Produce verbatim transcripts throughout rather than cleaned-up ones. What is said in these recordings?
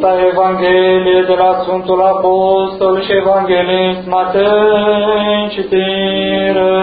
Sfânta Evanghelie de la Sfântul Apostol și Evanghelist Matei, citire.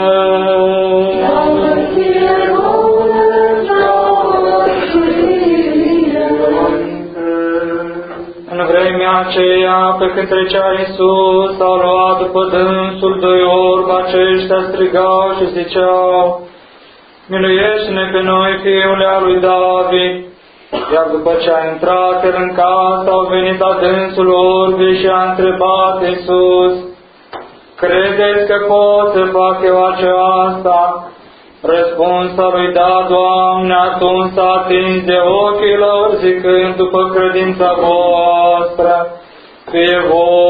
În vremea aceea, pe când trecea Iisus, a luat după dânsul doi orbi, aceștia strigau și ziceau: Miluiește-ne pe noi, Fiule al lui David! Iar după ce a intrat el în casă, au venit adânsul orbii și a întrebat Iisus: Credeți că pot să fac eu aceasta? Răspunsa lui: Da, Doamne. Atunci s-a atins de ochii lor, zicând: După credința voastră, fie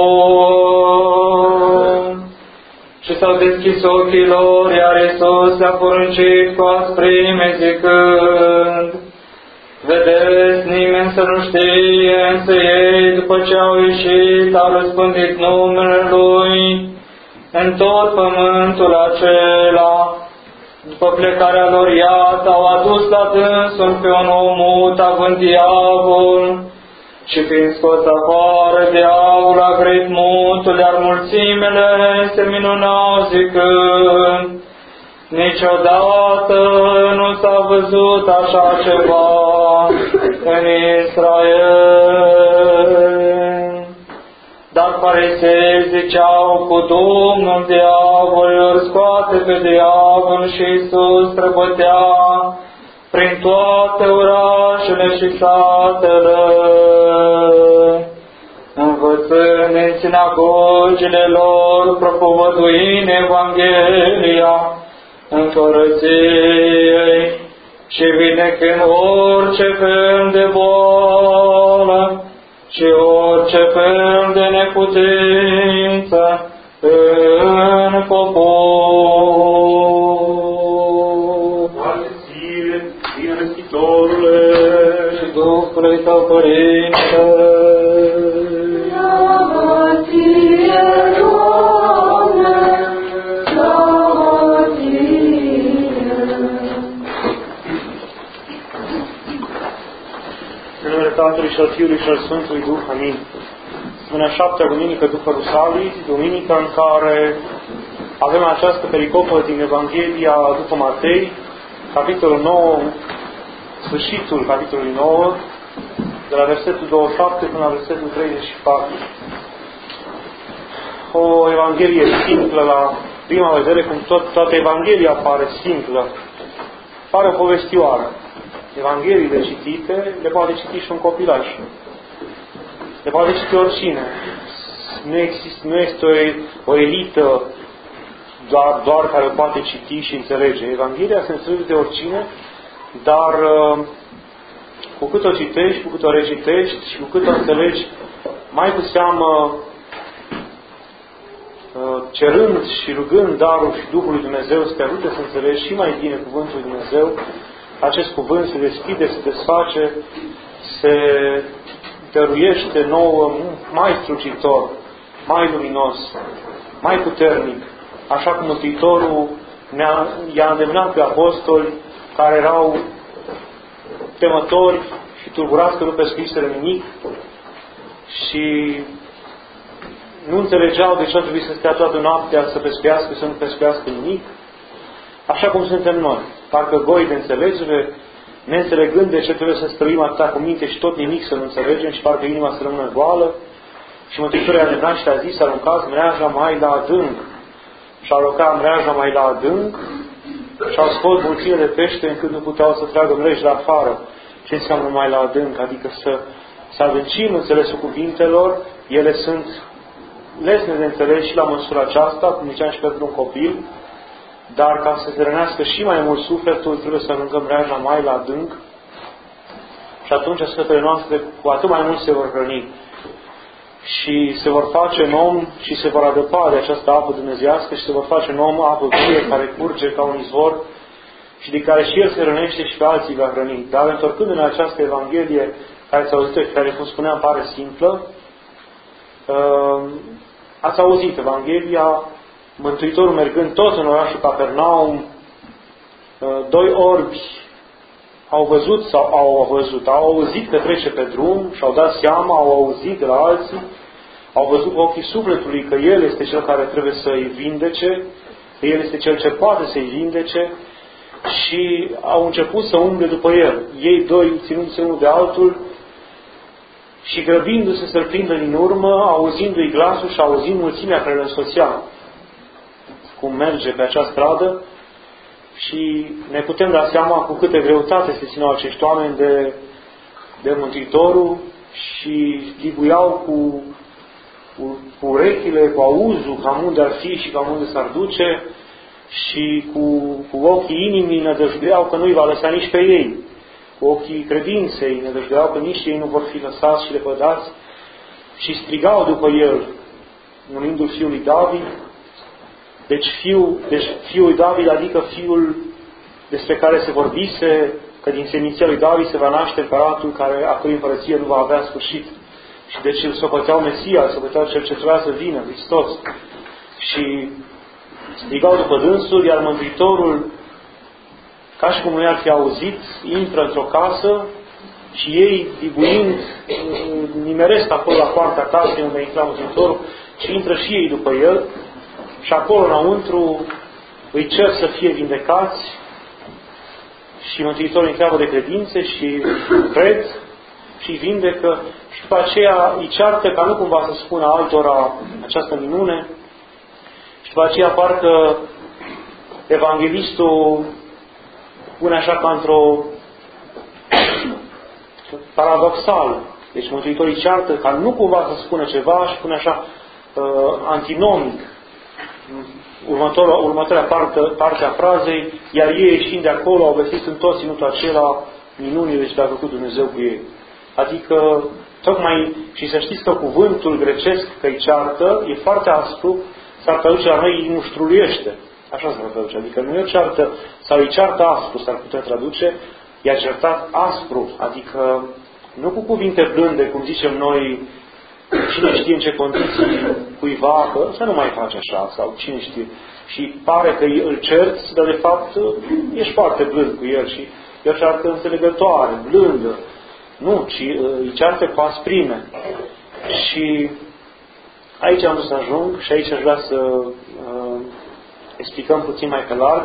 voi. Și s-au deschis ochii lor, iar Iisus le-a poruncit cu asprime, zicând: Vedeți, nimeni să nu știe, însă ei, după ce au ieșit, au răspândit numele Lui în tot pământul acela. După plecarea lor, iată, au adus la dânsul pe un om mut, având diavol, și fiind scos afară, diavolul a grăit mutul, iar mulțimile se minunau, zicând: Niciodată nu s-a văzut așa ceva în Israel. Dar farisei ziceau: Cu Domnul diavolul, scoate pe diavol, și Iisus străbătea prin toate orașele și satele, învățând în sinagogile lor, propovăduind Evanghelia Împărăției și vindecând orice fel de boală și orice fel de neputință în popor. Doamne, ție, ție Răstitorule, și Duhului Tău, Părinte, slavă ție, Doamne, slavă ție. În numele Tatălui și al Fiului și al Sfântului Duh, amin. În a șaptea duminică după Rusalii, duminica în care avem această pericopă din Evanghelia după Matei, capitolul nouă, sfârșitul capitolului nouă, de la versetul douăzeci și șapte până la versetul treizeci și patru. O Evanghelie simplă la prima vedere, cum tot, toată Evanghelia pare simplă. Pare o povestioară. Evangheliile citite le poate citi și un copilaj. Le poate citi oricine. Nu, exist, nu este o, o elită doar, doar care poate citi și înțelege. Evanghelia se înțelege de oricine, dar cu cât o citești, cu cât o recitești și cu cât o înțelegi, mai cu seamă cerând și rugând darul și Duhul lui Dumnezeu să te ajute să înțelegi și mai bine cuvântul lui Dumnezeu, acest cuvânt se deschide, se desface, se dăruiește nouă mai strălucitor, mai luminos, mai puternic, așa cum Mântuitorul ne-a, i-a îndemnat pe apostoli care erau temători și tulburați că nu pescuiseră nimic și nu înțelegeau de ce ar trebui să stea toată noaptea să pescuiască, să nu pescuiască nimic. Așa cum suntem noi. Parcă goi de înțelegere, neînțelegând de ce trebuie să străim atâta cu minte și tot nimic să nu înțelegem și parcă inima să rămână goală. Și Mântuitorul i-a îndemnat și a zis: aruncați mreaja mai la adânc. Și au aruncat mreaja mai la adânc și au scos mulțime de pește încât nu puteau să tragă mreji la afară. Ce înseamnă mai la adânc? Adică să, să adâncim înțelesul cuvintelor. Ele sunt lesne de înțeles și la măsura aceasta, cum ziceam și pentru un copil, dar ca să se rănească și mai mult sufletul, trebuie să aruncăm mreaja mai la adânc și atunci sufletele noastre cu atât mai mult se vor hrăni și se vor face în om și se vor adăpa de această apă dumnezeiască și se vor face în om apă vie care curge ca un izvor și de care și el se hrănește și pe alții va hrăni. Dar întorcându-ne la această Evanghelie care ți-a auzit și care, cum spuneam, pare simplă, ați auzit Evanghelia, Mântuitorul mergând tot în orașul Capernaum, doi orbi au văzut sau au văzut, au auzit că trece pe drum și au dat seama, au auzit de la alții, au văzut cu ochii sufletului că El este Cel care trebuie să-i vindece, că El este Cel ce poate să-i vindece și au început să umble după El. Ei doi, ținându-se unul de altul și grăbindu-se să-L prindă din urmă, auzindu-i glasul și auzind mulțimea care îl însoțea cum merge pe acea stradă, și ne putem da seama cu câte greutate se țineau acești oameni de, de Mântuitorul și dibuiau cu, cu, cu urechile, cu auzul, cam unde ar fi și cam unde s-ar duce, și cu, cu ochii inimii nădăjduiau că nu-i va lăsa nici pe ei. Cu ochii credinței nădăjduiau că nici ei nu vor fi lăsați și lepădați și strigau după El, numindu-L Fiul lui David. Deci fiul, deci fiul David, adică fiul despre care se vorbise că din seminția lui David se va naște împăratul care a cărui împărăție nu va avea sfârșit. Și deci îl sopăteau Mesia, îl sopăteau Cel ce trebuia să vină, Hristos. Și strigau după dânsul, iar Mântuitorul, ca și cum nu i-ar fi auzit, intră într-o casă și ei, dibuind, nimeresc acolo la poarta casei unde intra Mântuitorul și intră și ei după El. Și acolo înăuntru îi cer să fie vindecați și Mântuitorul întreabă de credințe și cred și vindecă și după aceea îi ceartă ca nu cumva să spună altora această minune și după aceea parcă evanghelistul pune așa ca într-o paradoxal. Deci Mântuitorul îi ceartă ca nu cumva să spună ceva și pune așa uh, antinomic următoarea, următoarea parte, parte a frazei, iar ei ieșind de acolo au găsit în tot ținutul acela minunile ce le-a făcut Dumnezeu cu ei. Adică, tocmai, și să știți că cuvântul grecesc că îi ceartă, e foarte aspru, s-ar traduce la noi, îi muștruluiește. Așa s-ar traduce. Adică nu e o ceartă, sau îi ceartă aspru, s-ar putea traduce, i-a certat aspru. Adică, nu cu cuvinte blânde, cum zicem noi, cine știe în ce condiții cuiva, că să nu mai faci așa, sau cine știe. Și pare că îl cerți, dar de fapt ești foarte blând cu el și e o ceartă înțelegătoare, blândă. Nu, ci îi ceartă cu asprime. Și aici am vrut să ajung și aici aș vrea să uh, explicăm puțin mai pe larg.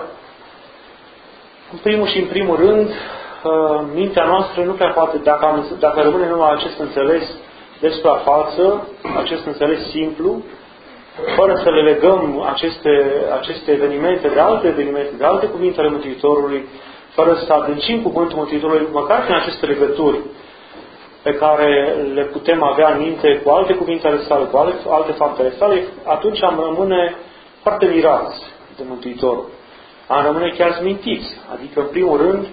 În primul și în primul rând, uh, mintea noastră nu prea poate, dacă, am, dacă rămâne numai acest înțeles de suprafață, acest înțeles simplu, fără să le legăm aceste, aceste evenimente de alte evenimente, de alte cuvinte ale Mântuitorului, fără să adâncim cuvântul Mântuitorului, măcar prin aceste legături pe care le putem avea în minte cu alte cuvinte ale sale, cu alte, alte fapte ale sale, atunci am rămâne foarte mirați de Mântuitorul. Am rămâne chiar smintiți. Adică, în primul rând,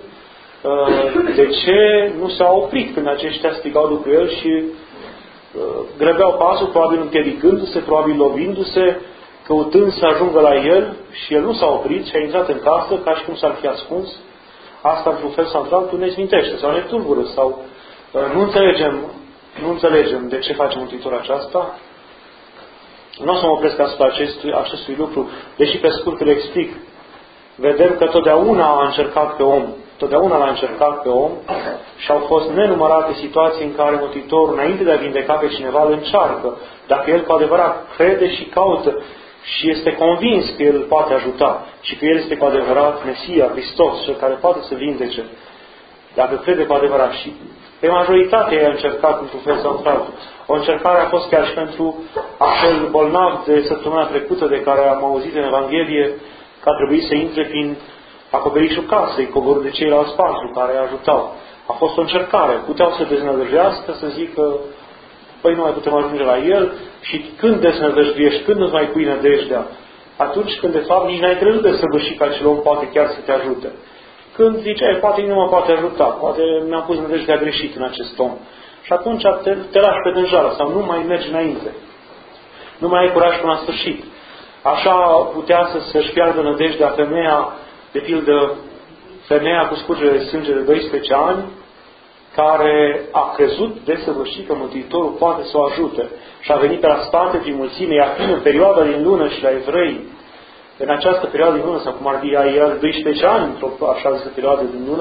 de ce nu s-au oprit când aceștia strigau după El și grăbeau pasul, probabil împiedicându-se, probabil lovindu-se, căutând să ajungă la El, și El nu s-a oprit și a intrat în casă ca și cum s-ar fi ascuns. Asta, într-un fel sau într-altul, ne smintește sau ne tulbură sau nu înțelegem, nu înțelegem de ce face Mântuitorul aceasta. Nu o să mă opresc asupra acestui, acestui lucru, deși pe scurt îl explic. Vedem că totdeauna a încercat pe om, totdeauna l-a încercat pe om și au fost nenumărate situații în care Mântuitorul, înainte de a vindeca pe cineva, îl încearcă. Dacă el cu adevărat crede și caută și este convins că El poate ajuta și că El este cu adevărat Mesia, Hristos, Cel care poate să vindece, dacă crede cu adevărat. Și pe majoritate i-a încercat într-un fel sau într-altul. O încercare a fost chiar și pentru acel bolnav de săptămâna trecută de care am auzit în Evanghelie că a trebuit să intre prin acoperișul casei, coborât de ceilalți patru care îi ajutau. A fost o încercare. Puteau să deznădăjdească, să zică, păi nu mai putem ajunge la El, și când deznădăjduiești, când nu-ți mai pui nădejdea? Atunci când de fapt nici n-ai crezut de săvârșit că acel om poate chiar să te ajute. Când ziceai, poate nu mă poate ajuta, poate mi-am pus nădejdea greșit în acest om. Și atunci te, te lași pe dânjală sau nu mai mergi înainte. Nu mai ai curaj până la sfârșit. Așa putea să, să-și piardă nădejdea femeia, de pildă, femeia cu scurgere de sânge de doisprezece ani, care a crezut desăvârșit că Mântuitorul poate să o ajute și a venit pe la spate prin mulțime, iar fiind în perioada din lună și la evrei, în această perioadă din lună, sau cum ar fi ea doisprezece ani, într-o așa zisă perioadă din lună,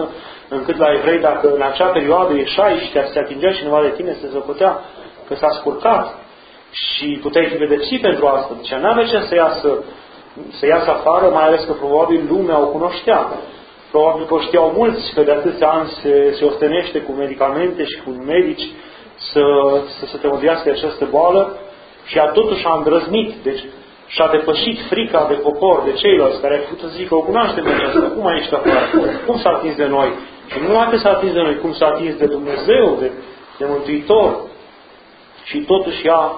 încât la evrei, dacă în acea perioadă ieșai și te se atingea cineva de tine, se zăcotea că s-a scurcat și puteai fi pedepsit pentru asta. Deci n-avea ce să iasă, să iasă afară, mai ales că probabil lumea o cunoștea. Probabil că știau mulți că de atâția ani se, se ostenește cu medicamente și cu medici să, să se tămăduiască această boală și a totuși a îndrăznit. Deci și-a depășit frica de popor, de ceilalți care ar fi putut să zică, o cunoaștem de aceasta, cum ai ești afară? Cum s-a atins de noi? Și nu numai că s-a atins de noi, cum s-a atins de Dumnezeu, de, de Mântuitor. Și totuși ea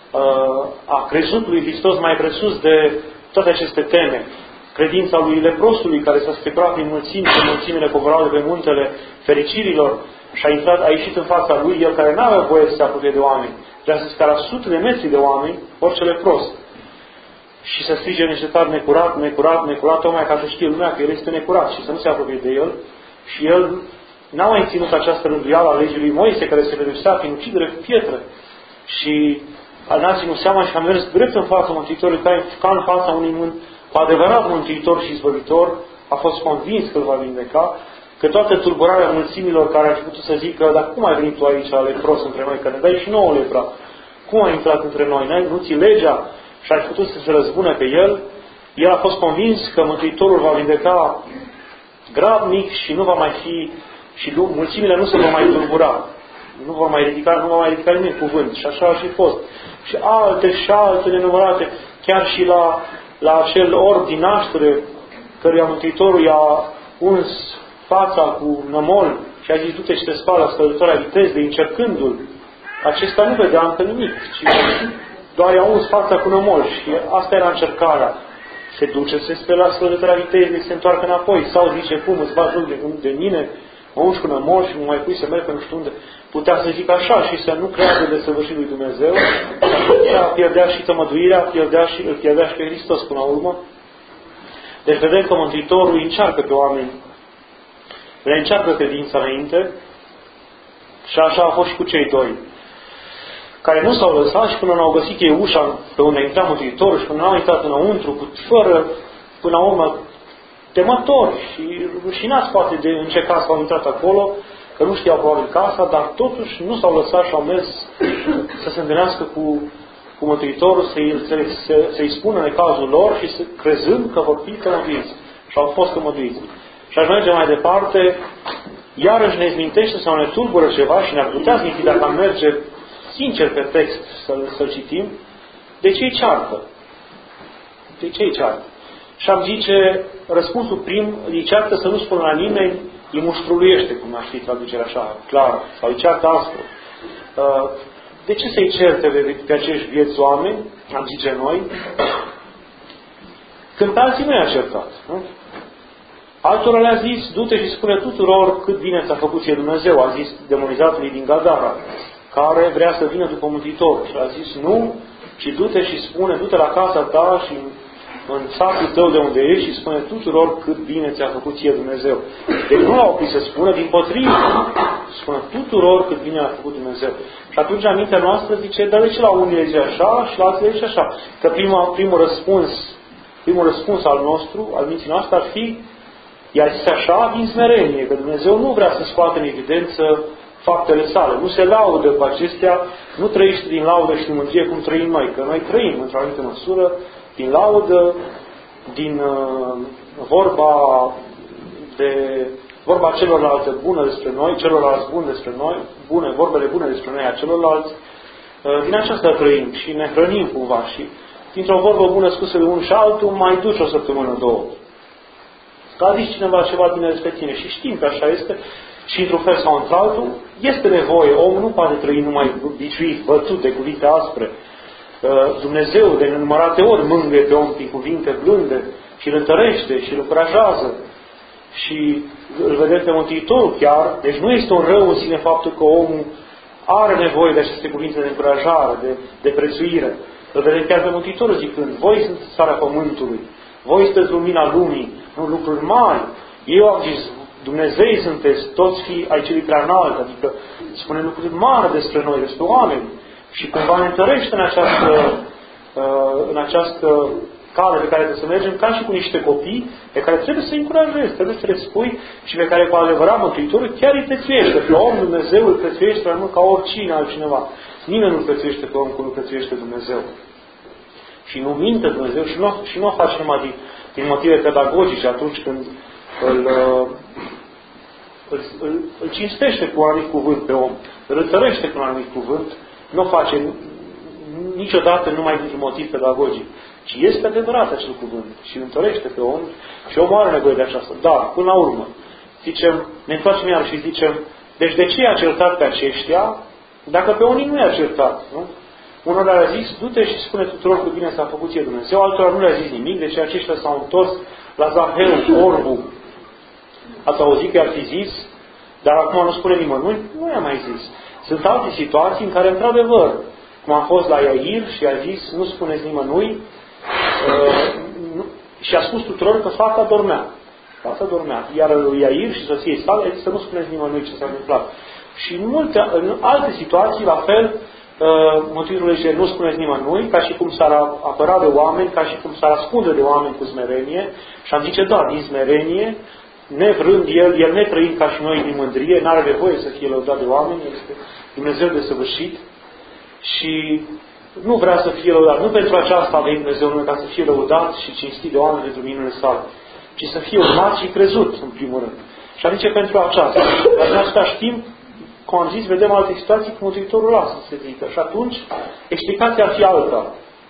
a crezut lui Hristos mai presus de toate aceste teme. Credința lui leprosului, care s-a strecurat prin mulțimi, pe mulțimile coborate pe muntele fericirilor și a, intrat, a ieșit în fața lui, el care n-avea voie să se apropie de oameni. Vrea să scara sute de metri de oameni, orice lepros. Și să strige niște tari necurat, necurat, necurat, tocmai ca să știe lumea că el este necurat și să nu se apropie de el. Și el n-a mai ținut această rânduială a legii lui Moise, care se pedepsea prin ucidere cu pietre. Și n-a ținut seama și a mers drept în fața Mântuitorului, ca în fața unui mânt, cu adevărat Mântuitor și Izbăvitor, a fost convins că îl va vindeca, că toată tulburarea mulțimilor care ar fi putut să zică, dar cum ai venit tu aici, lepros, între noi, că ne dai și nouă lepra? Cum ai intrat între noi? Nu ți legea? Și ar fi putut să se răzbune pe el. El a fost convins că Mântuitorul va vindeca grabnic și nu va mai fi, și mulțimile nu se vor mai tulbura. Nu vor mai ridica, nu va mai ridica nimeni cuvânt. Și așa a și fost. Și alte și alte nenumărate, chiar și la, la acel orb din naștere, căruia Mântuitorul i-a uns fața cu nămol și a zis, du-te și te spală scăldătoarea vitezei, încercându-l. Acesta nu vedea încă nimic, ci doar i-a uns fața cu nămol și asta era încercarea. Se duce, se spre la scăldătoarea vitezei, se întoarcă înapoi, sau zice, cum îți bagi joc de, de mine, mă ungi cu nămol și mă mai pui să merg pe nu știu unde. Putea să zic așa și să nu creadă de săvârșit lui Dumnezeu, și pierdea și tămăduirea, pierdea și, îl pierdea și pe Hristos până la urmă. Deci vedem că Mântuitorul încearcă pe oameni, le încearcă credința înainte și așa a fost și cu cei doi, care nu s-au lăsat și până n-au găsit ei ușa pe unde intra Mântuitorul și până n-au intrat înăuntru, cu, fără, până la urmă, temători și rușinați poate de în ce casă au intrat acolo, că nu știau probabil casa, dar totuși nu s-au lăsat și au mers să se întâlnească cu, cu Mântuitorul, să-i, să, să-i spună necazul lor și să, crezând că vor fi tămăduiți. Și au fost tămăduiți. Și aș merge mai departe, iarăși ne izmintește sau ne tulbură ceva și ne-ar putea zminti dacă am merge sincer pe text să-l, să-l citim, de ce-i ceartă? De ce-i ceartă? Și am zice, răspunsul prim, îi ceartă să nu spună la nimeni, îi muștruluiește, cum aș fi traducerea așa, clar, sau îi ceartă aspru. De ce să-i certe pe, pe acești vieți oameni, am zice noi, când pe alții nu i-a certat, nu? Altora le-a zis, du-te și spune tuturor cât bine ți-a făcut ție Dumnezeu, a zis demonizatului din Gadara, care vrea să vină după Mântuitor. Și a zis, nu, ci du-te și spune, du-te la casa ta și în satul tău de unde ești și spune tuturor cât bine ți-a făcut ție Dumnezeu. Deci nu l-au oprit să spună, din potrivă, spune tuturor cât bine a făcut Dumnezeu. Și atunci mintea noastră zice, dar de ce la unii le zice așa și la alții le zice așa? Că prima, primul răspuns, primul răspuns al nostru, al minții noastre, ar fi, i-a zis așa din smerenie, că Dumnezeu nu vrea să scoată în evidență faptele sale. Nu se laudă pe acestea, nu trăiește din laudă și din mândrie cum trăim noi, că noi trăim într-o anumită măsură din laudă, din uh, vorba de vorba celorlalte bună despre noi, celorlalți buni despre noi, bune, vorbele bune despre noi a celorlalți, uh, din aceasta trăim și ne hrănim cumva și dintr-o vorbă bună spusă de unul și altul mai duci o săptămână, două. Că a zis cineva ceva bine despre tine și știm că așa este și într-un fel sau într-altul, este nevoie, omul nu poate trăi numai biciuit, bătut de cuvinte aspre. Dumnezeu de nenumărate ori mângâie pe om prin cuvinte blânde și îl întărește și îl încurajează și îl vedem pe Mântuitorul chiar, deci nu este un rău în sine faptul că omul are nevoie de aceste cuvinte de încurajare, de, de prețuire. Îl vedem chiar pe Mântuitorul zicând, voi sunteți țara pământului, voi sunteți lumina lumii, nu lucruri mari. Eu am zis, Dumnezei sunteți toți fii ai celui prea înalt, adică spune lucruri mari despre noi, despre oameni. Și cumva ne întărește în această, în această cale pe care trebuie să mergem, ca și cu niște copii pe care trebuie să-i încurajezi, trebuie să le spui și pe care cu adevărat Mântuitorul chiar îi prețuiește. Pe om Dumnezeu îl prețuiește mai mult ca oricine altcineva. Nimeni nu îl prețuiește pe om cum îl prețuiește Dumnezeu. Și nu minte Dumnezeu și nu, și nu o face numai din, din motive pedagogice atunci când îl, îl, îl, îl cinstește cu un anumit cuvânt pe om, îl întărește cu un anumit cuvânt, nu o face niciodată numai din motiv pedagogic, ci este adevărat acel cuvânt și îl întărește pe om și omul are nevoie de aceasta. Dar, până la urmă, zicem, ne întoarcem iar și zicem, deci de ce i-a certat pe aceștia, dacă pe unii nu i-a certat, nu? Unul le-a zis, du-te și spune tuturor cu bine s-a făcut ție Dumnezeu, altora nu le-a zis nimic, deci aceștia s-au întors la Zaheu, orbul. Ați auzit că i-ar fi zis, dar acum nu spune nimănui, nu i-a mai zis. Sunt alte situații în care, într-adevăr, cum a fost la Iair și a zis, nu spuneți nimănui, uh, nu, și a spus tuturor că fata dormea. Fata dormea. Iar lui Iair și soției sale, să nu spuneți nimănui ce s-a întâmplat. Și în, multe, în alte situații, la fel, uh, Mântuitorul zice, nu spuneți nimănui, ca și cum s-ar apăra de oameni, ca și cum s-ar ascunde de oameni cu smerenie, și am zice, da, din smerenie, nevrând el, el netrăind ca și noi din mândrie, n-are nevoie să fie lăudat de oameni, este Dumnezeu desăvârșit și nu vrea să fie lăudat. Nu pentru aceasta a venit Dumnezeu, numai ca să fie lăudat și cinstit de oameni pentru minunile sale, ci să fie urmat și crezut, în primul rând. Și adică pentru aceasta. Dar în același timp, cum am zis, vedem alte situații cum Mântuitorul lasă, se zică. Și atunci, explicația ar fi alta.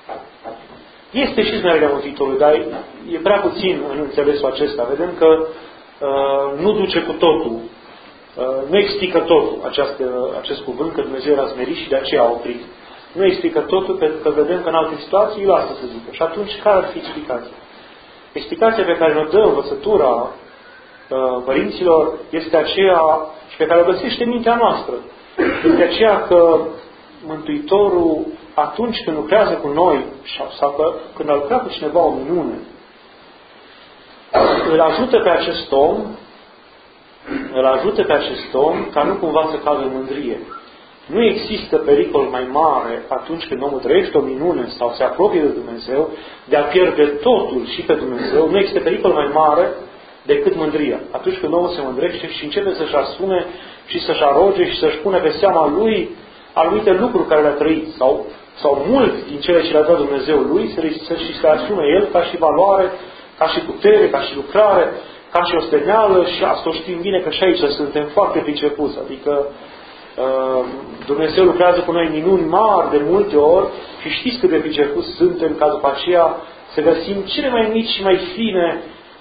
Este și smerenia Mântuitorului, dar e prea puțin în înțelesul acesta. Vedem că uh, nu duce cu totul. Uh, nu explică totul această, acest cuvânt, că Dumnezeu era smerit și de aceea a oprit. Nu explică totul, pentru că vedem că în alte situații îi lasă să zică. Și atunci, care ar fi explicația? Explicația pe care ne-o dă învățătura uh, părinților este aceea, și pe care o găsește mintea noastră, este aceea că Mântuitorul, atunci când lucrează cu noi, sau că, când a lucrat cu cineva o minune, îl ajută pe acest om, îl ajută pe acest om ca nu cumva să cadă în mândrie. Nu există pericol mai mare atunci când omul trăiește o minune sau se apropie de Dumnezeu, de a pierde totul și pe Dumnezeu, nu există pericol mai mare decât mândria. Atunci când omul se mândrește și începe să-și asume și să-și aroge și să-și pune pe seama lui anumite lucruri care le-a trăit sau, sau mult din cele ce le-a dat Dumnezeu lui, să și se asume el ca și valoare, ca și putere, ca și lucrare, ca și osteneală și asta o știm bine că și aici suntem foarte pricepuți. Adică Dumnezeu lucrează cu noi minuni mari de multe ori și știți cât de pricepuți suntem ca după aceea să găsim cele mai mici și mai fine,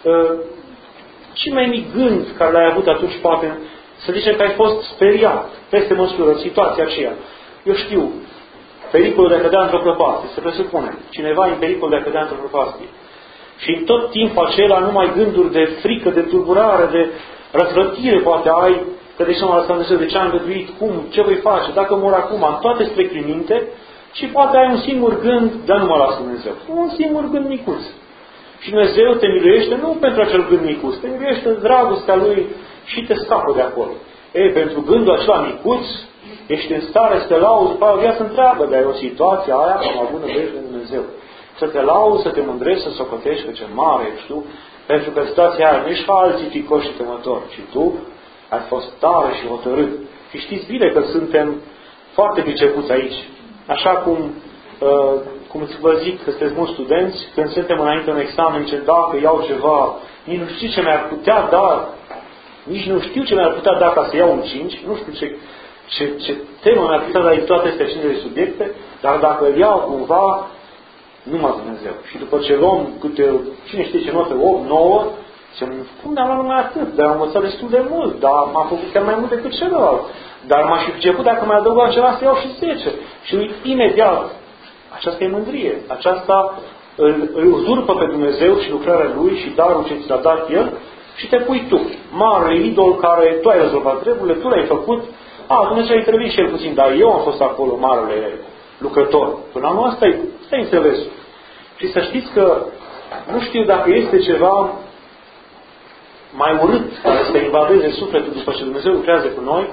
cel mai mic gând care l-ai avut atunci, poate, să zicem că ai fost speriat peste măsură în situația aceea. Eu știu, pericolul de a cădea într-o prăpastie, se presupune. Cineva e în pericol de a cădea într-o prăpastie. Și în tot timpul acela numai gânduri de frică, de tulburare, de răzvrătire poate ai, că de ce m-a lăsat Dumnezeu, de ce am îngăduit, cum, ce voi face, dacă mor acum, în toate spre prin minte, și poate ai un singur gând, dar nu mă lasă Dumnezeu. Un singur gând micuț. Și Dumnezeu te miluiește nu pentru acel gând micuț, te miluiește dragostea Lui și te scapă de acolo. Ei, pentru gândul acela micuț, ești în stare să te lauzi după o viață întreagă, dar e o situație aia, am avut nădejde de Dumnezeu. Să te lauzi, să te mândrești, să socotești pe ce mare ești tu, pentru că situația aia nu ești ca alții ticoși și temători, ci tu ai fost tare și hotărât. Și știți bine că suntem foarte pricepuți aici. Așa cum, uh, cum vă zic că sunteți mulți studenți, când suntem înainte în examen, ce dacă iau ceva, nici nu știu ce mi-ar putea da, nici nu știu ce mi-ar putea da ca să iau un cinci, nu știu ce, ce, ce temă mi-ar putea da din toate astea cincizeci de subiecte, dar dacă îl iau cumva, numai Dumnezeu. Și după ce luăm câte, cine știe ce notă, opt, nouă, zicem, cum ne-am luat numai atât? Dar am învățat destul de mult, dar m-am făcut chiar mai mult decât celălalt. Dar m-aș fi priceput dacă mai adăugam ceva să iau și zece. Și imediat, aceasta e mândrie. Aceasta îl, îl uzurpă pe Dumnezeu și lucrarea Lui și darul ce ți l-a dat El și te pui tu. Marele idol care tu ai rezolvat treburile, tu l-ai făcut. A, Dumnezeu ai trebuit și el puțin, dar eu am fost acolo marele lucrător. Până la urmă, asta e înțelesul. Și să știți că nu știu dacă este ceva mai urât care să invadeze sufletul după ce Dumnezeu lucrează cu noi,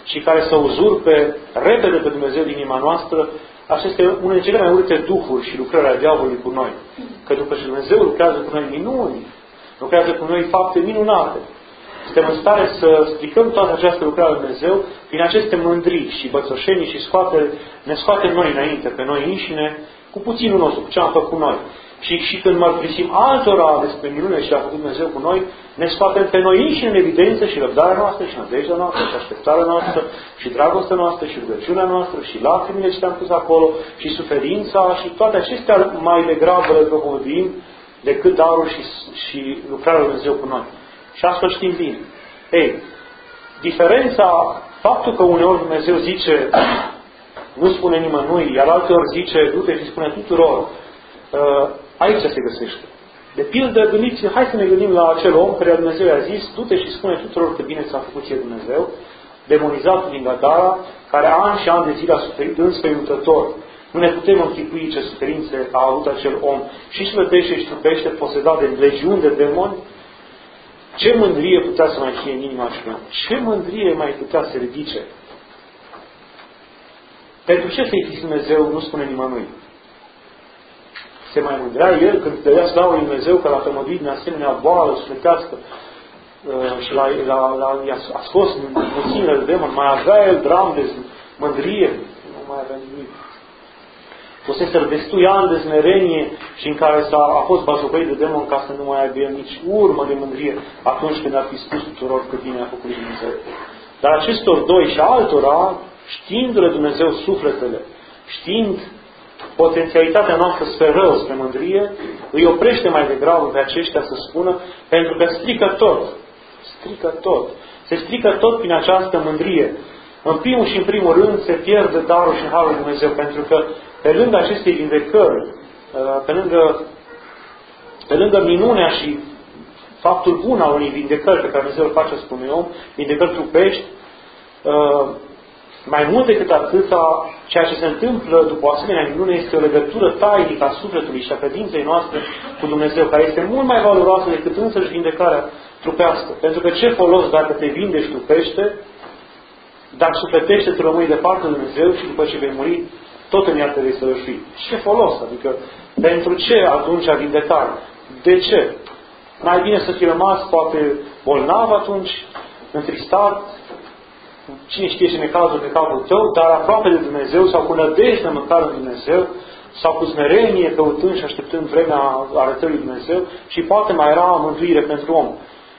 și care să uzurpe repede pe Dumnezeu din inima noastră, așa este unul din cele mai urâte duhuri și lucrări ale diavolului cu noi. Că după ce Dumnezeu lucrează cu noi minuni, lucrează cu noi fapte minunate, suntem în stare să stricăm toată această lucrare lui Dumnezeu prin aceste mândrii și bățoșenii și scoate, ne scoatem noi înainte, pe noi înșine, cu puținul nostru, cu ce am făcut noi. Și, și când mărturisim altora despre minune și a făcut Dumnezeu cu noi, ne scoatem pe noi înșine în evidență și răbdarea noastră, și nădejdea noastră, și așteptarea noastră, și dragostea noastră, și rugăciunea noastră, și lacrimile ce le-am pus acolo, și suferința, și toate acestea mai degrabă le propovăduim decât darul și, și lucrarea lui Dumnezeu cu noi. Și asta știm bine. Ei, diferența, faptul că uneori Dumnezeu zice, nu spune nimănui, iar alteori zice, du-te și spune tuturor, aici se găsește. De pildă, gândiți, hai să ne gândim la acel om care Dumnezeu i-a zis, du-te și spune tuturor că bine ți-a făcut ție Dumnezeu, demonizatul din Gadara, care ani și ani de zile a suferit înspăimântător. Nu ne putem închipui ce suferințe a avut acel om. Și slăbește și trupește, posedat de legiuni de demoni. Ce mândrie putea să mai fie în inima acelui om? Ce mândrie mai putea să ridice? Pentru ce să-i fi Dumnezeu nu spune nimănui? Se mai mândrea el când dădea slavă lui Dumnezeu că l-a tămăduit din asemenea boală sufletească uh, și l-a, l-a, l-a, a scos mulțimile de demoni. Mai avea el dram de mândrie? Nu mai avea nimic. Fusese destui ani de smerenie și în care s-a, a fost bazocoit de demon ca să nu mai aibă nici urmă de mândrie atunci când ar fi spus tuturor că bine a făcut Dumnezeu. Dar acestor doi și altora, știindu-le Dumnezeu sufletele, știind potențialitatea noastră spre rău, spre mândrie, îi oprește mai degrabă pe aceștia să spună, pentru că strică tot. Strică tot. Se strică tot prin această mândrie. În primul și în primul rând se pierde darul și harul lui Dumnezeu, pentru că pe lângă acestei vindecări, pe lângă, pe lângă minunea și faptul bun al unei vindecări pe care Dumnezeu îl face, spune om, vindecări trupești, mai mult decât atâta, ceea ce se întâmplă după o asemenea minune este o legătură tainică a sufletului și a credinței noastre cu Dumnezeu, care este mult mai valoroasă decât însăși vindecarea trupească. Pentru că ce folos dacă te vindești trupește, dar sufletește tu rămâi departe de Dumnezeu și după ce vei muri, tot în ea te vei săvârși. Ce folos? Adică, pentru ce atunci vindecare? De ce? Mai bine să fi rămas poate bolnav atunci, întristat, cine știe ce necazuri de capul tău, dar aproape de Dumnezeu sau cu nădejde măcar în Dumnezeu, sau cu smerenie căutând și așteptând vremea arătării lui Dumnezeu și poate mai era mântuire pentru om.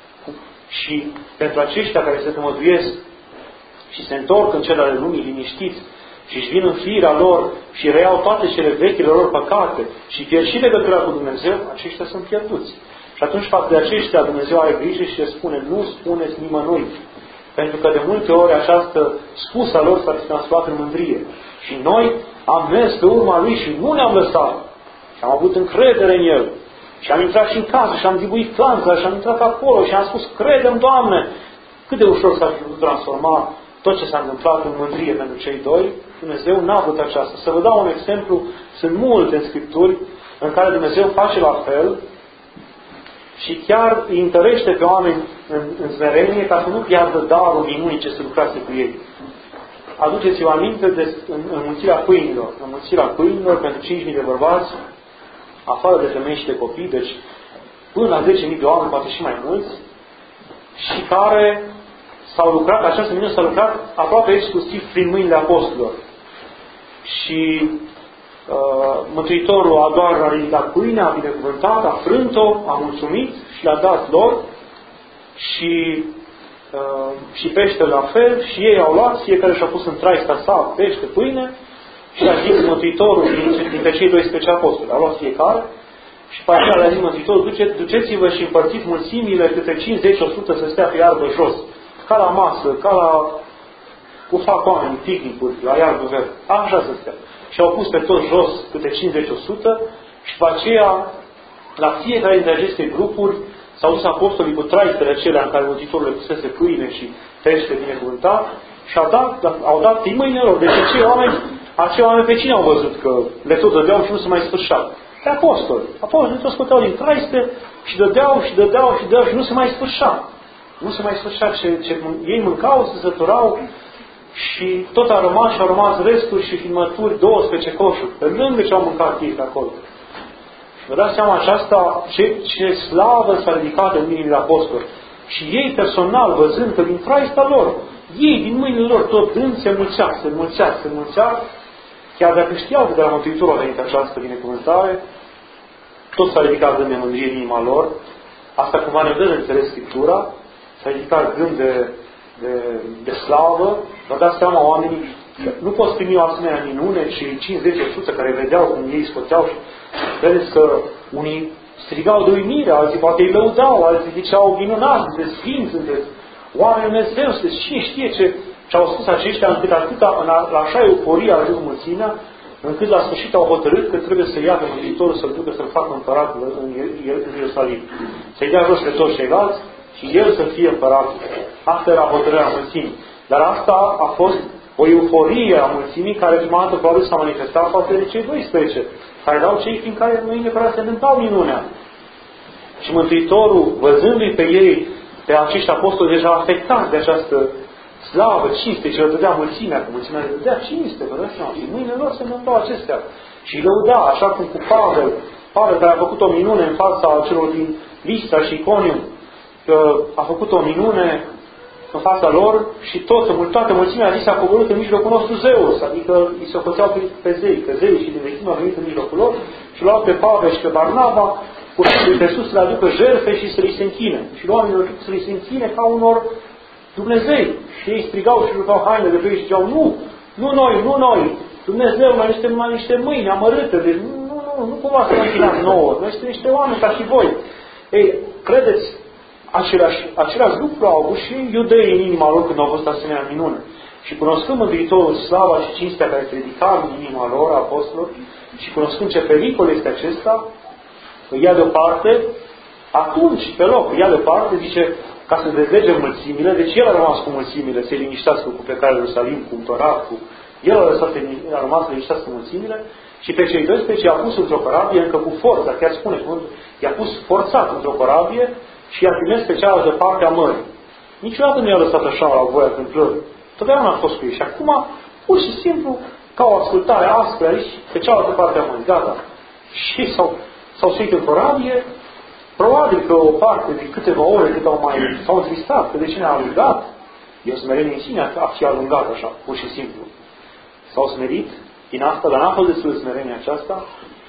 Și pentru aceștia care se tămăduiesc și se întorc în cele ale lumii liniștiți și își vin în firea lor și reiau toate cele vechile lor păcate și pierd și legătura cu Dumnezeu, aceștia sunt pierduți. Și atunci față de aceștia Dumnezeu are grijă și le spune, nu spuneți nimănui. Pentru că de multe ori această spusă a lor s-a transformat în mândrie. Și noi am mers pe urma lui și nu ne-am lăsat. Și am avut încredere în el. Și am intrat și în casă și am dibuit clanța și am intrat acolo și am spus, credem, Doamne! Cât de ușor s-ar fi putut transforma tot ce s-a întâmplat în mândrie pentru cei doi. Dumnezeu n-a avut aceasta. Să vă dau un exemplu. Sunt multe în Scripturi în care Dumnezeu face la fel și chiar îi întărește pe oameni în, în smerenie ca să nu piardă darul minunii ce se lucrase cu ei. Aduceți-vă aminte de înmulțirea pâinilor. Înmulțirea pâinilor pentru cinci mii de bărbați, afară de femei și de copii, deci până la zece mii de oameni, poate și mai mulți, și care s-au lucrat, această minune s-a lucrat aproape exclusiv prin mâinile apostolilor. Și uh, Mântuitorul a doar a ridicat pâinea, a binecuvântat, a frânt-o, a mulțumit și le-a dat lor și, uh, și pește la fel și ei au luat, fiecare și-a pus în traista sa pește, pâine și a zis Mântuitorul dintre cei doisprezece apostoli. A luat fiecare și pe aceea le-a zis Mântuitorul, duce, duceți-vă și împărțiți mulțimile câte cincizeci o sută să stea pe iarbă jos. Ca la masă, ca la... cu fac oamenii, picnicuri, la iarbă verde. Așa să stea. Și au pus pe toți jos câte cincizeci o sută și pe aceea, la fiecare dintre aceste grupuri, s-au dus apostolii cu traistele acelea în care Mântuitorul le pusese pâine și pește binecuvântat și au dat, au dat în mâinile lor. Deci acei oameni, acei oameni pe cine au văzut că le tot dădeau și nu se mai sfârșeau? Pe apostoli. Apostolii tot scoteau din traiste și dădeau și dădeau și dădeau și nu se mai sfârșea. Nu se mai sfârșea ce, ce ei mâncau, se săturau Și tot a rămas și au rămas resturi și filmături, douăsprezece coșuri, pe lângă ce au mâncat ei acolo. Și vă dați seama aceasta, ce, ce slavă s-a ridicat în mâinile apostoli. Și ei personal, văzând că din traista lor, ei din mâinile lor tot dând se mulțea, se mulțea, se mulțea, chiar dacă știau că de la Mântuitorul a venit această binecuvântare, tot s-a ridicat gând de mândrie în inima lor. Asta cumva ne dă de înțeles Scriptura, s-a ridicat gând de, de, de slavă. Vă dați seama, oamenii nu pot primi o asemenea minune, ci cinci zece o sută care vedeau cum ei scoteau și vedeți că unii strigau de uimire, alții poate îi lăudau, alții ziceau minunat, sunteți sfinți, sunteți oameni Dumnezeu, sunteți cine știe ce, ce au spus aceștia, încât atâta, la, la așa euforie a ajuns mulțimea, încât la sfârșit au hotărât că trebuie să ia pe Mântuitorul să-l ducă să-l facă împărat în Ierusalim. Să-i dea jos pe toți ceilalți și el să fie împărat. Asta era hotărârea mulțimii. Dar asta a fost o euforie a mulțimii care prima dată probabil s-a manifestat față de cei doisprezece, care erau cei prin care mâine care se întâmplau minunea. Și Mântuitorul, văzându-i pe ei, pe acești apostoli deja afectați de această slavă, cinste, ce le dădea mulțimea, că mulțimea le dădea cinste, vă dați seama, și mâinile lor se întâmplau acestea. Și îi lăuda, așa cum cu Pavel, Pavel care a făcut o minune în fața celor din Listra și Iconium, că a făcut o minune în fața lor și tot, toată mulțimea a zis a coborât în mijlocul nostru Zeus, adică îi se ocoțeau pe, pe zei, că zei și din vechime au venit în mijlocul lor și luau pe Pavel și pe Barnaba, purtându-i pe sus să le aducă jertfe și să li se închine. Și oamenii au să li se închine ca unor Dumnezei. Și ei strigau și rugau hainele de pe ei și ziceau, nu, nu noi, nu noi, Dumnezeu, noi suntem mai niște mâini amărâte, deci nu, nu, nu, nu cumva să ne închinați nouă, noi suntem niște oameni ca și voi. Ei, credeți, același, același lucru au avut și iudeii în inima lor când au văzut asemenea minune. Și cunoscând Mântuitorul, slava și cinstea care se ridica în inima lor, apostolilor, și cunoscând ce pericol este acesta, îi ia deoparte, atunci, pe loc, îi ia deoparte, zice, ca să dezlege mulțimile, deci el a rămas cu mulțimile, se liniștească cu plecarea în Ierusalim, cu împărat, cu... El a, lăsat, a rămas să liniștească mulțimile și pe cei doisprezece i-a pus într-o corabie, încă cu forța, chiar spune cuvântul, i-a pus forțat într-o corabie și i-a trimis pe cealaltă parte a mării. Niciodată nu i-a lăsat așa la voia întâmplării. Totdeauna a fost cu ei. Și acum, pur și simplu, ca o ascultare aspră aici, pe cealaltă parte a mării. Gata. Și s-au, s-au suit în corabie. Probabil că o parte de câteva ore cât au mai s-au întristat, că de cine a alungat, e o smerenie în sine a fi alungat așa, pur și simplu. S-au smerit din asta, dar n-a fost destul de smerenie aceasta,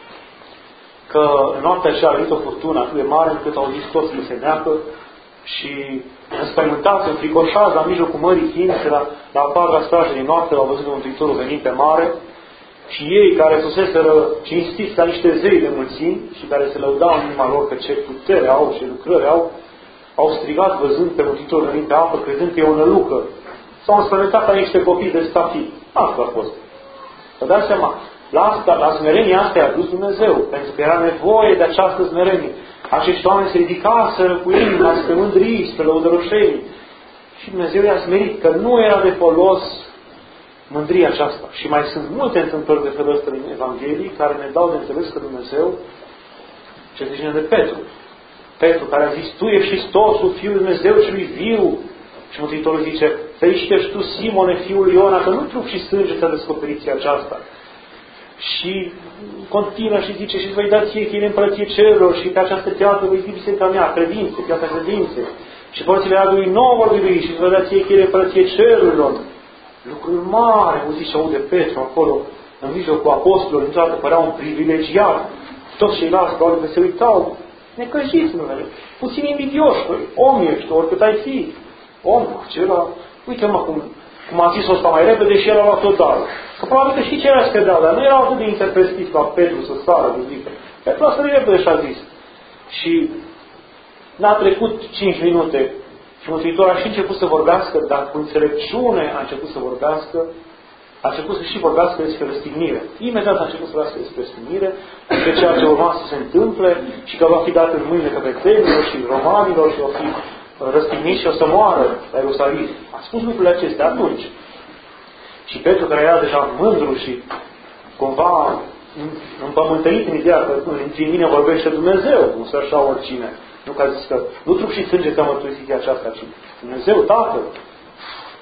că în noaptea aceea a venit o furtună atât de mare încât au zis toți să se neacă și înspăimântați, înfricoșați la mijlocul mării fiind, la, la a patra strajă din noapte l-au văzut Mântuitorul venind pe mare și ei care fuseseră cinstiți ca niște zei de mulțimi și care se lăudau în inima lor că ce putere au, ce lucrări au, au strigat văzând pe Mântuitorul venind pe apă, crezând că e o nălucă. S-au înspăimântat ca niște copii de stafii. Asta a fost. Vă dați seama, la, asta, la smerenia asta i-a dus Dumnezeu, pentru că era nevoie de această smerenie. Acești oameni se ridicaseră cu inima spre mândrii, spre lăudăroșenii. Și Dumnezeu i-a smerit, că nu era de folos mândria aceasta. Și mai sunt multe întâmplări de felul ăsta din Evanghelii care ne dau de înțeles că Dumnezeu, ce zice de Petru, Petru care a zis, tu ești Hristosul, Fiul lui Dumnezeu celui viu. Și Mântuitorul zice, fericite tu, Simone, fiul lui Iona, că nu trup și sânge ți-a descoperit aceasta. Și continuă și zice, și îți voi da ție cheile împărăție cerurilor și pe această piatră voi fi biserica mea, credințe, piața credințe. Și părțile iadului nou vor birui și îți voi da ție cheile împărăție cerurilor. Lucruri mari, auzi și aude Petru acolo, în mijlocul apostolilor, niciodată părea un privilegiat. Toți ceilalți, probabil că se uitau, necăjiți, nu vede. Puțin invidioși, om ești, oricât ai fi. Om, acela, uite-mă cum, cum a zis-o ăsta mai repede și el a luat tot darul. Că probabil că și ceilalți credeau, dar nu erau atât de interpretivi ca Petru să sară de zică. Petru a sărit repede și a zis. Și n-a trecut cinci minute și Mântuitorul a și început să vorbească, dar cu înțelepciune a început să vorbească, a început să și vorbească despre răstignire. Imediat a început să vorbească despre răstignire, despre ceea ce urma să se întâmple și că va fi dat în mâinile căpetenilor și romanilor și va fi răstignit și o să moară la Ierusalim. A spus lucrurile acestea atunci. Și Petru, care era deja mândru și cumva împământăit în ideea că între mine vorbește Dumnezeu, nu să așa oricine. Nu că a zis că nu trup și sânge ți-a mărturisit aceasta, ci Dumnezeu, Tatăl.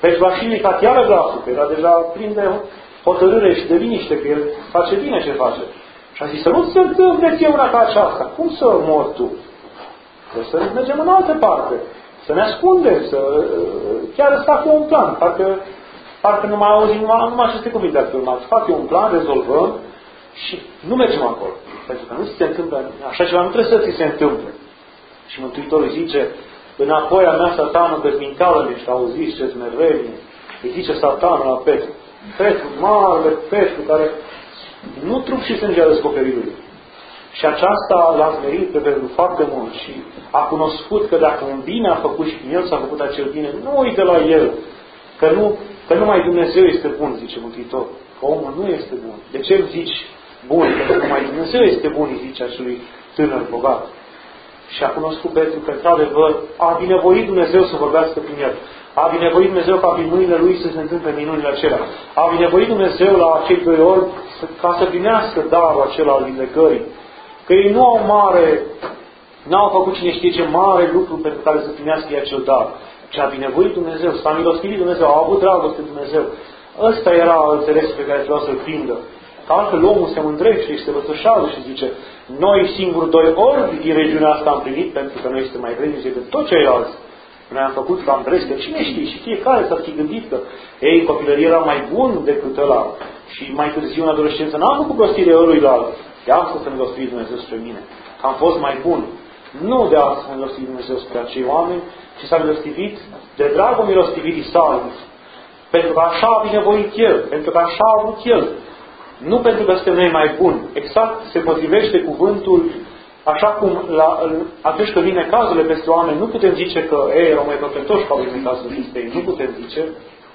Deci va fi ridicat iară glasul, că era deja plin de hotărâre și de liniște, că el face bine ce face. Și a zis, să nu se întâmple ție una ca aceasta. Cum să mor tu? Trebuie să mergem în altă parte. Să ne ascundem, să chiar să fac eu un plan. Parcă, parcă nu mai auzim numai, numai aceste cuvinte de urmat. Fac eu un plan, rezolvăm și nu mergem acolo. Pentru că nu se întâmplă, așa ceva nu trebuie să ți se întâmple. Și Mântuitorul zice, înapoi a mea satană bezmincală, deci auziți ce smerenie. Îi zice satanul la Petru. Petru, marele Petru, care nu trup și sânge a descoperit lui. Și aceasta l-a smerit pe Petru foarte mult și a cunoscut că dacă un bine a făcut și prin el s-a făcut acel bine, nu uite la el. Că, nu, că numai Dumnezeu este bun, zice Mântuitor. Că omul nu este bun. De ce îmi zici bun? Că numai Dumnezeu este bun, îi zice acelui tânăr bogat. Și a cunoscut Petru că, într-adevăr, a binevoit Dumnezeu să vorbească prin el. A binevoit Dumnezeu ca prin mâinile lui să se întâmple minunile acelea. A binevoit Dumnezeu la cei doi ori ca să primească darul acela al vindecării. Că ei nu au mare, n-au făcut cine știe ce mare lucru pentru care să primească ei acel dar. Ci a binevoit Dumnezeu, s-a milostivit Dumnezeu, au avut dragoste Dumnezeu. Ăsta era înțelesul pe care trebuia să-l prindă. Că altfel omul se mândrește și se vățășează și zice, noi singuri doi ori din regiunea asta am primit pentru că noi suntem mai vrednici decât toți ceilalți. Noi am făcut ca Andres, că cine știe și fiecare s-ar fi gândit că ei, în copilărie era mai bun decât ăla și mai târziu în adolescență n-am făcut prostire ăluilalt. De asta să milostivit Dumnezeu spre mine, că am fost mai bun. Nu de asta s-a milostivit Dumnezeu spre acei oameni, ci s-a milostivit de dragul milostivirii sale. Pentru că așa a binevoit El, pentru că așa a vrut El. Nu pentru că suntem noi mai buni. Exact se potrivește cuvântul, așa cum la, atunci când vine cazurile peste oameni, nu putem zice că ei erau mai păcătoși ca vine cazurile peste ei. Nu putem zice.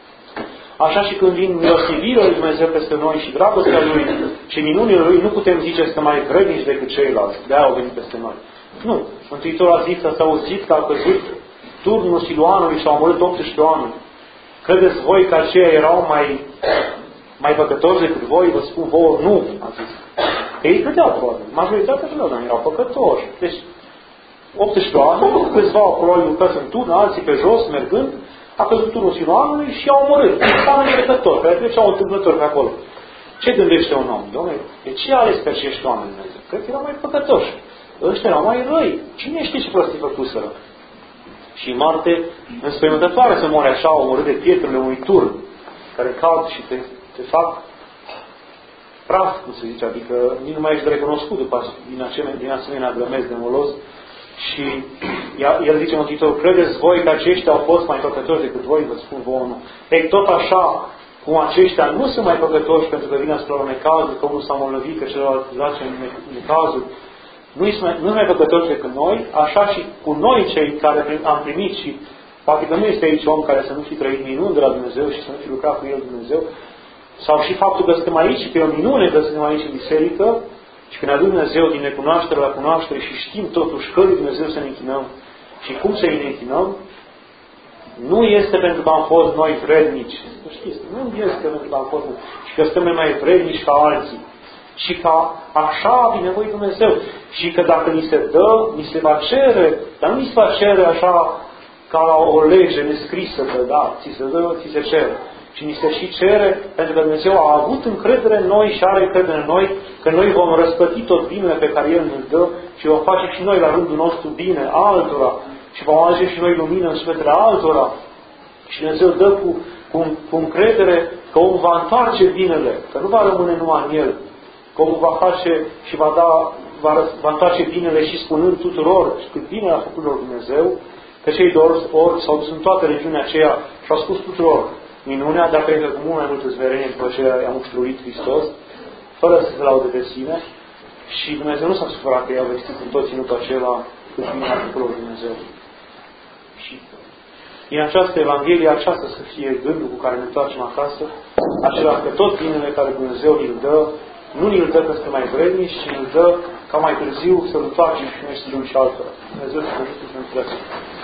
Așa și când vin milostivirile lui Dumnezeu peste noi și dragostea Lui și minunile Lui, nu putem zice să mai vrednici decât ceilalți. De-aia au venit peste noi. Nu. Mântuitorul a zis, ați auzit că a căzut turnul Siloanului și au omorât optsprezece oameni. Credeți voi că aceia erau mai, mai păcătoși decât voi? Vă spun vouă, nu, a zis. Că ei credeau, probabil. Majoritatea credeau, dar erau păcătoși. Deci, optsprezece oameni, câțiva probabil lucrați în turn, alții pe jos, mergând, a căzut turnul Siloanului și au omorât. Oameni păcători, care treceau întâmplători pe acolo. Ce gândește un om? Dom'le, de ce a ales pe acești oameni? Cred că erau mai păcătoși. Ăștia erau mai răi. Cine știe ce prostii făcuseră? Și moarte înspăimântătoare să moare așa, omorât de pietrele unui turn, care cad și te, te fac praf, cum se zice, adică nici nu mai ești recunoscut după, din, asemenea, din asemenea grămezi de molos. Și el zice Mântuitorul, credeți voi că aceștia au fost mai păcătoși decât voi? Vă spun vouă nu. Ei, tot așa cum aceștia nu sunt mai păcătoși pentru că vine asupra unui necazuri, că unul s-a molnăvit, că celălalt zace în necazuri, nu sunt mai, mai păcătoși decât noi, așa și cu noi cei care am primit și poate că nu este aici om care să nu fi trăit minuni de la Dumnezeu și să nu fi lucrat cu El Dumnezeu, sau și faptul că suntem aici și că e o minune că suntem aici în biserică și că ne aduc Dumnezeu din necunoaștere la cunoaștere și știm totuși că lui Dumnezeu să ne închinăm și cum să ne închinăm, nu este pentru că am fost noi vrednici. Nu știți, nu este pentru că am fost noi și că suntem mai vrednici ca alții. Și ca așa a binevoit Dumnezeu. Și că dacă ni se dă, ni se va cere, dar nu ni se va cere așa ca la o lege nescrisă, că da, ți se dă, ți se cere. Și ni se și cere, pentru că Dumnezeu a avut încredere în noi și are încredere în noi, că noi vom răspăti tot binele pe care El ne dă și vom face și noi la rândul nostru bine altora și vom alege și noi lumină în sufletele altora. Și Dumnezeu dă cu, cu, cu încredere că omul va întoarce binele, că nu va rămâne numai în El, că omul va face și va da, va, va întoarce binele și spunând tuturor cât bine a făcut lor Dumnezeu, că cei doi ori, ori s-au dus în toată regiunea aceea și au spus tuturor minunea, dar cred că cu mult mai multă zverenie după ce i-a muștruit Hristos, fără să se laude de sine, și Dumnezeu nu s-a supărat că i-a vestit în tot ținutul acela cât bine a făcut lor Dumnezeu. Și din această Evanghelie, aceasta să fie gândul cu care ne întoarcem acasă, acela că tot binele care Dumnezeu îl dă, nu îl dă că suntem mai vrednici, ci îl dă ca mai târziu să-l întoarcem și noi să dăm și altora. Dumnezeu să vă ajute să înțelegem.